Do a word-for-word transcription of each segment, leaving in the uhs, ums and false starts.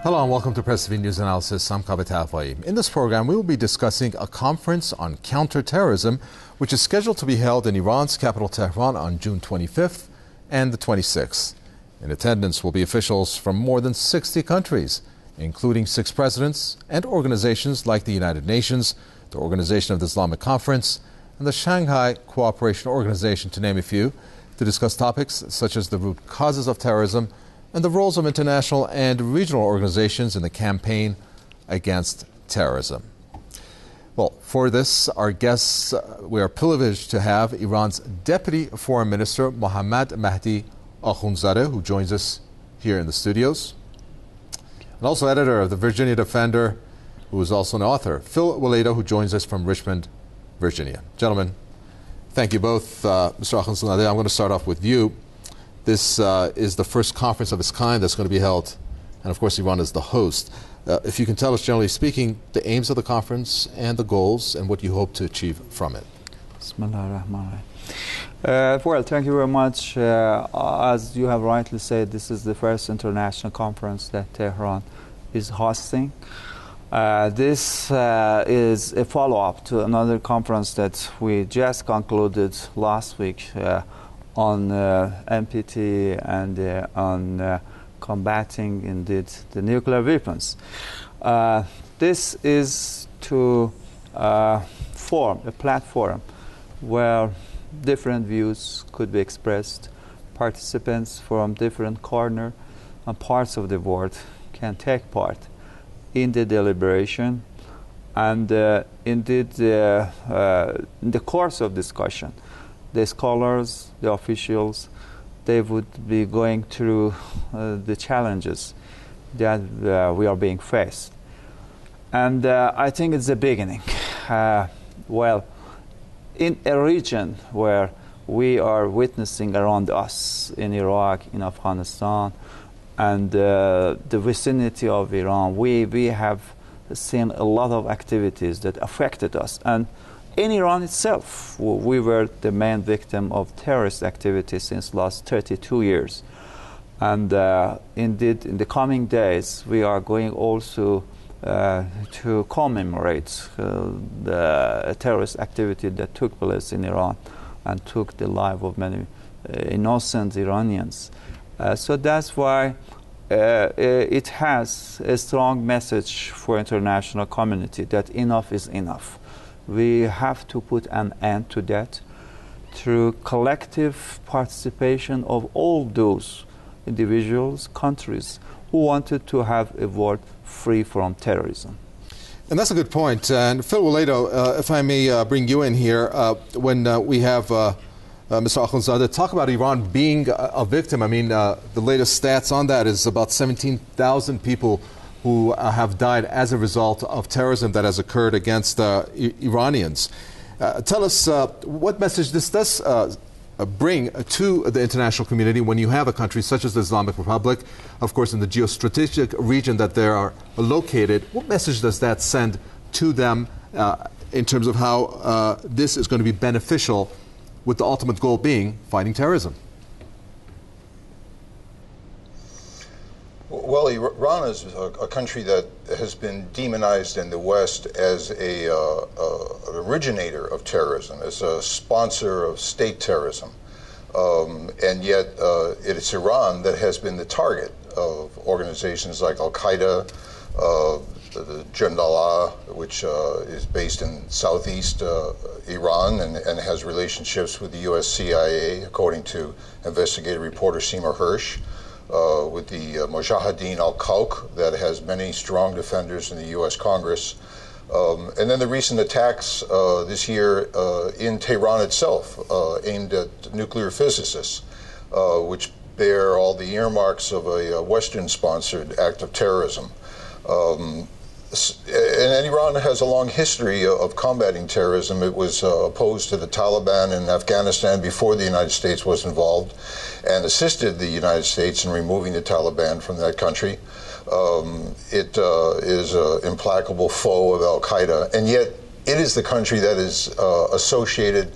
Hello and welcome to Press T V News Analysis. I'm Kaveh Tafai. In this program, we will be discussing a conference on counterterrorism, which is scheduled to be held in Iran's capital, Tehran, on June twenty-fifth and the twenty-sixth. In attendance will be officials from more than sixty countries, including six presidents and organizations like the United Nations, the Organization of the Islamic Conference, and the Shanghai Cooperation Organization, to name a few, to discuss topics such as the root causes of terrorism and the roles of international and regional organizations in the campaign against terrorism. Well, for this, our guests, uh, we are privileged to have Iran's Deputy Foreign Minister, Mohammad Mahdi Akhundzadeh, who joins us here in the studios, and also editor of the Virginia Defender, who is also an author, Phil Waledo, who joins us from Richmond, Virginia. Gentlemen, thank you both. Uh, Mister Akhundzadeh, I'm going to start off with you. This uh, is the first conference of its kind that's going to be held, and of course Iran is the host. Uh, if you can tell us, generally speaking, the aims of the conference and the goals and what you hope to achieve from it. Uh, well, thank you very much. Uh, as you have rightly said, this is the first international conference that Tehran is hosting. Uh, this uh, is a follow-up to another conference that we just concluded last week uh, on uh, N P T and uh, on uh, combating, indeed, the nuclear weapons. Uh, this is to uh, form a platform where different views could be expressed. Participants from different corners and parts of the world can take part in the deliberation, and uh, indeed uh, uh, in the course of discussion, the scholars, the officials, they would be going through uh, the challenges that uh, we are being faced. And uh, I think it's the beginning. Uh, well, in a region where we are witnessing around us, in Iraq, in Afghanistan, and uh, the vicinity of Iran, we, we have seen a lot of activities that affected us. And in Iran itself, we were the main victim of terrorist activity since last thirty-two years. And uh, indeed, in the coming days, we are going also uh, to commemorate uh, the terrorist activity that took place in Iran and took the life of many uh, innocent Iranians. Uh, so that's why uh, it has a strong message for international community that enough is enough. We have to put an end to that through collective participation of all those individuals, countries who wanted to have a world free from terrorism. And that's a good point. And Phil Waledo, uh, if I may uh, bring you in here, uh, when uh, we have uh, uh, Mister Akhundzadeh talk about Iran being a, a victim, I mean, uh, the latest stats on that is about seventeen thousand people who uh, have died as a result of terrorism that has occurred against uh, I Iranians. Uh, tell us uh, what message this does uh, bring to the international community when you have a country such as the Islamic Republic, of course, in the geostrategic region that they are located. What message does that send to them uh, in terms of how uh, this is going to be beneficial, with the ultimate goal being fighting terrorism? Well, Iran is a country that has been demonized in the West as a, uh, uh, an originator of terrorism, as a sponsor of state terrorism. Um, and yet uh, it's Iran that has been the target of organizations like Al-Qaeda, uh, the, the Jandallah, which uh, is based in southeast uh, Iran and, and has relationships with the U S C I A, according to investigative reporter Seymour Hersh. Uh, with the uh, Mujahideen al-Khawq that has many strong defenders in the U S Congress. Um, and then the recent attacks uh, this year uh, in Tehran itself, uh, aimed at nuclear physicists, uh, which bear all the earmarks of a, a Western-sponsored act of terrorism. Um, and Iran has a long history of combating terrorism. It was uh, opposed to the Taliban in Afghanistan before the United States was involved, and assisted the United States in removing the Taliban from that country. Um, it uh, is an implacable foe of Al-Qaeda, and yet it is the country that is uh, associated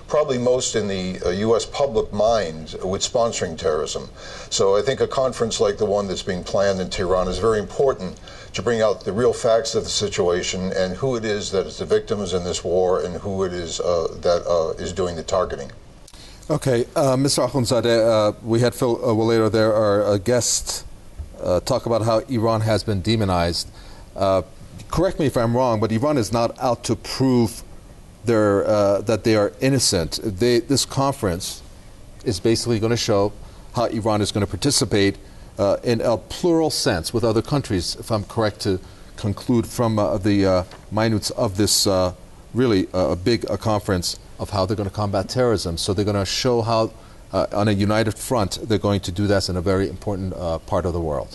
probably most in the uh, U S public mind with sponsoring terrorism. So I think a conference like the one that's being planned in Tehran is very important to bring out the real facts of the situation and who it is that is the victims in this war and who it is uh, that uh, is doing the targeting. Okay, uh, Mister Akhundzadeh, uh, we had Phil uh, Walero there, our uh, guest, uh, talk about how Iran has been demonized. Uh, correct me if I'm wrong, but Iran is not out to prove their, uh, that they are innocent. They, this conference is basically going to show how Iran is going to participate uh, in a plural sense with other countries, if I'm correct to conclude from uh, the uh, minutes of this uh, really uh, big uh, conference of how they're going to combat terrorism. So they're going to show how, uh, on a united front, they're going to do this in a very important uh, part of the world.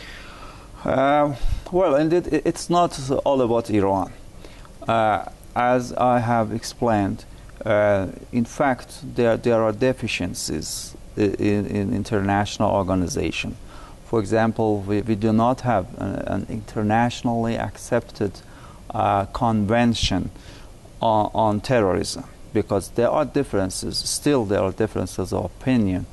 Uh, well, indeed, it's not all about Iran. Uh, as I have explained, uh, in fact, there, there are deficiencies in, in international organization. For example, we, we do not have an, an internationally accepted uh, convention on, on terrorism, because there are differences, still there are differences of opinion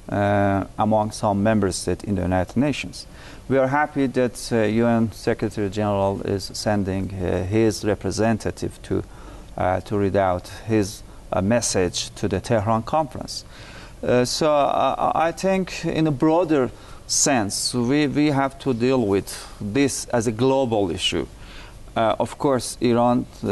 uh, among some member states in the United Nations. We are happy that uh, U N Secretary General is sending uh, his representative to, uh, to read out his uh, message to the Tehran conference. Uh, so uh, I think in a broader sense, we, we have to deal with this as a global issue. Uh, of course, Iran uh,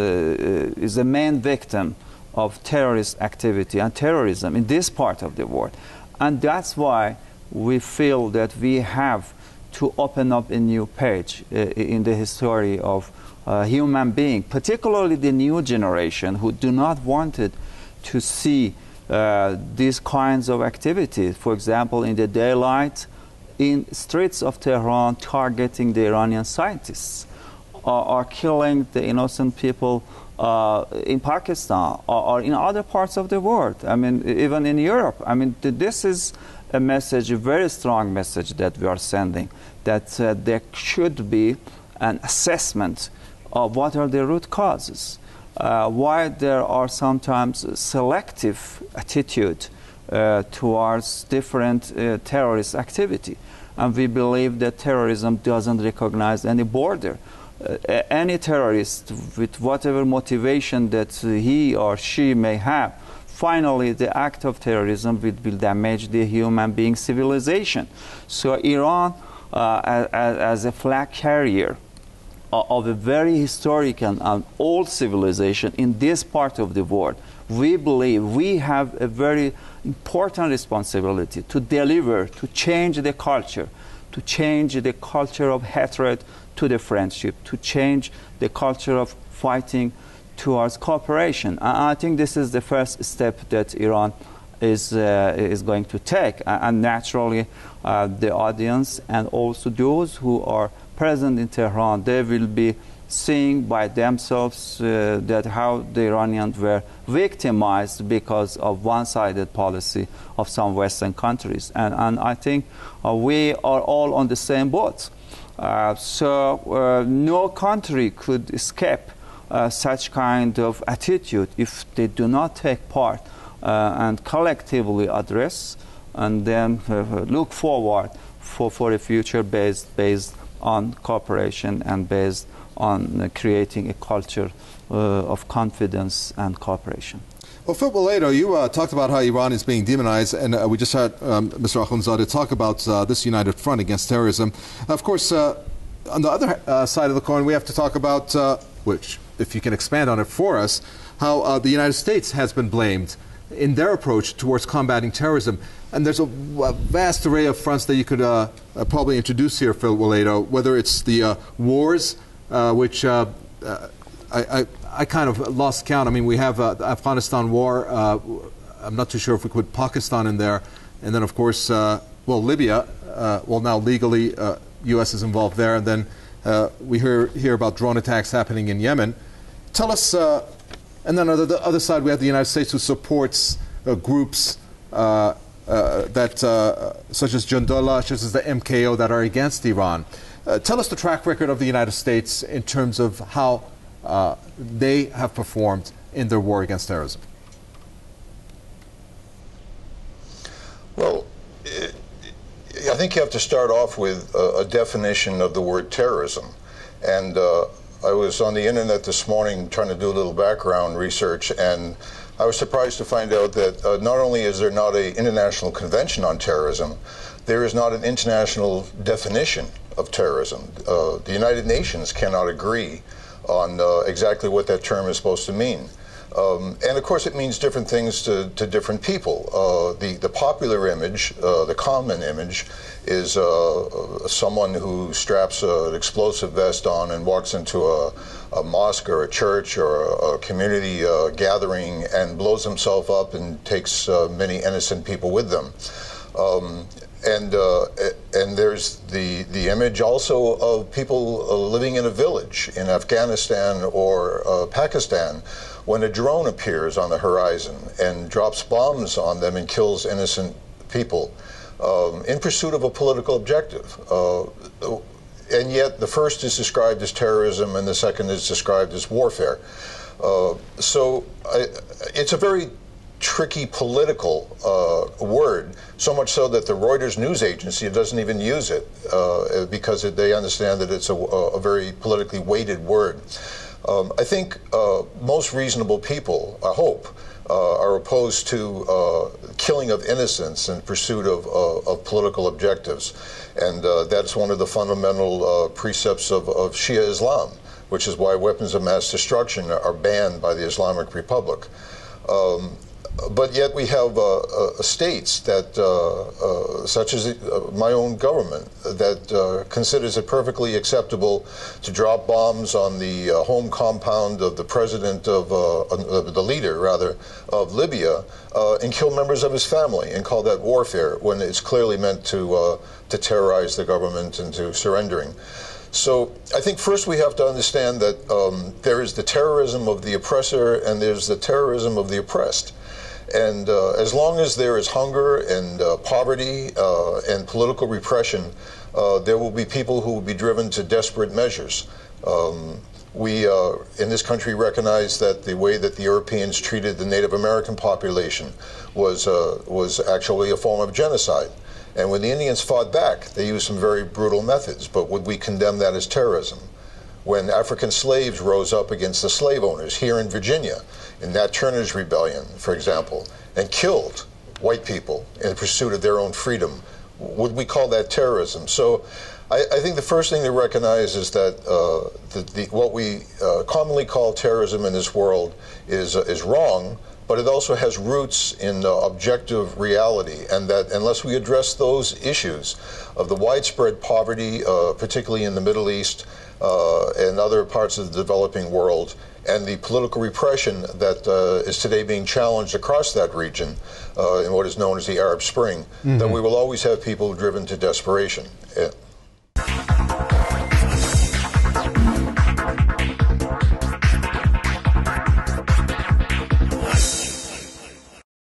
is the main victim of terrorist activity and terrorism in this part of the world. And that's why we feel that we have to open up a new page uh, in the history of uh, human being, particularly the new generation who do not want it to see uh, these kinds of activities. For example, in the daylight, in streets of Tehran, targeting the Iranian scientists, or, or killing the innocent people Uh, in Pakistan or, or in other parts of the world. I mean, even in Europe. I mean, th this is a message, a very strong message that we are sending, that uh, there should be an assessment of what are the root causes, uh, why there are sometimes selective attitude uh, towards different uh, terrorist activity. And we believe that terrorism doesn't recognize any border. Uh, any terrorist, with whatever motivation that uh, he or she may have, finally the act of terrorism will, will damage the human being civilization. So Iran, uh, as, as a flag carrier of a very historic and, and old civilization in this part of the world, we believe we have a very important responsibility to deliver, to change the culture, to change the culture of hatred to the friendship, to change the culture of fighting towards cooperation. I, I think this is the first step that Iran is, uh, is going to take. And naturally, uh, the audience and also those who are present in Tehran, they will be seeing by themselves uh, that how the Iranians were victimized because of one-sided policy of some Western countries. And, and I think uh, we are all on the same boat. Uh, so uh, no country could escape uh, such kind of attitude if they do not take part uh, and collectively address and then uh, look forward for, for a future based, based on cooperation and based on uh, creating a culture uh, of confidence and cooperation. Well, Phil Walero, you uh, talked about how Iran is being demonized, and uh, we just had um, Mister Akhundzadeh talk about uh, this united front against terrorism. Of course, uh, on the other uh, side of the coin, we have to talk about, uh, which, if you can expand on it for us, how uh, the United States has been blamed in their approach towards combating terrorism. And there's a, a vast array of fronts that you could uh, uh, probably introduce here, Phil Walero, whether it's the uh, wars, uh, which uh, uh, I, I I kind of lost count. I mean, we have uh, the Afghanistan war. Uh, I'm not too sure if we could put Pakistan in there. And then, of course, uh, well, Libya. Uh, well, now legally, uh, U S is involved there. And then uh, we hear, hear about drone attacks happening in Yemen. Tell us, uh, and then on the other side, we have the United States who supports uh, groups uh, uh, that, uh, such as Jundullah, such as the M K O, that are against Iran. Uh, tell us the track record of the United States in terms of how Uh, they have performed in their war against terrorism. think you have to start off with a, a definition of the word terrorism. And uh, I was on the internet this morning trying to do a little background research, and I was surprised to find out that uh, not only is there not an international convention on terrorism, there is not an international definition of terrorism. Uh, the United Nations cannot agree on uh, exactly what that term is supposed to mean. Um, and of course it means different things to, to different people. Uh, the, the popular image, uh, the common image, is uh, someone who straps uh, an explosive vest on and walks into a, a mosque or a church or a, a community uh, gathering and blows himself up and takes uh, many innocent people with them. Um, And uh, and there's the the image also of people uh, living in a village in Afghanistan or uh, Pakistan, when a drone appears on the horizon and drops bombs on them and kills innocent people um, in pursuit of a political objective. Uh, and yet the first is described as terrorism and the second is described as warfare. Uh, so I, it's a very tricky political uh, word, so much so that the Reuters news agency doesn't even use it uh, because it, they understand that it's a, a very politically weighted word. Um, I think uh, most reasonable people, I hope, uh, are opposed to uh, killing of innocents in pursuit of, uh, of political objectives. And uh, that's one of the fundamental uh, precepts of, of Shia Islam, which is why weapons of mass destruction are banned by the Islamic Republic. Um, But yet we have uh, uh, states that, uh, uh, such as uh, my own government, that uh, considers it perfectly acceptable to drop bombs on the uh, home compound of the president of, uh, uh, the leader, rather, of Libya, uh, and kill members of his family and call that warfare when it's clearly meant to, uh, to terrorize the government into surrendering. So I think first we have to understand that um, there is the terrorism of the oppressor and there's the terrorism of the oppressed. And uh, as long as there is hunger and uh, poverty uh, and political repression, uh, there will be people who will be driven to desperate measures. Um, we, uh, in this country, recognize that the way that the Europeans treated the Native American population was, uh, was actually a form of genocide. And when the Indians fought back, they used some very brutal methods, but would we condemn that as terrorism? When African slaves rose up against the slave owners here in Virginia, in Nat Turner's rebellion, for example, and killed white people in pursuit of their own freedom, would we call that terrorism? So I, I think the first thing to recognize is that uh, the, the, what we uh, commonly call terrorism in this world is, uh, is wrong, but it also has roots in uh, objective reality, and that unless we address those issues of the widespread poverty, uh, particularly in the Middle East, Uh, and other parts of the developing world, and the political repression that uh, is today being challenged across that region uh, in what is known as the Arab Spring, mm-hmm. that we will always have people driven to desperation. Uh,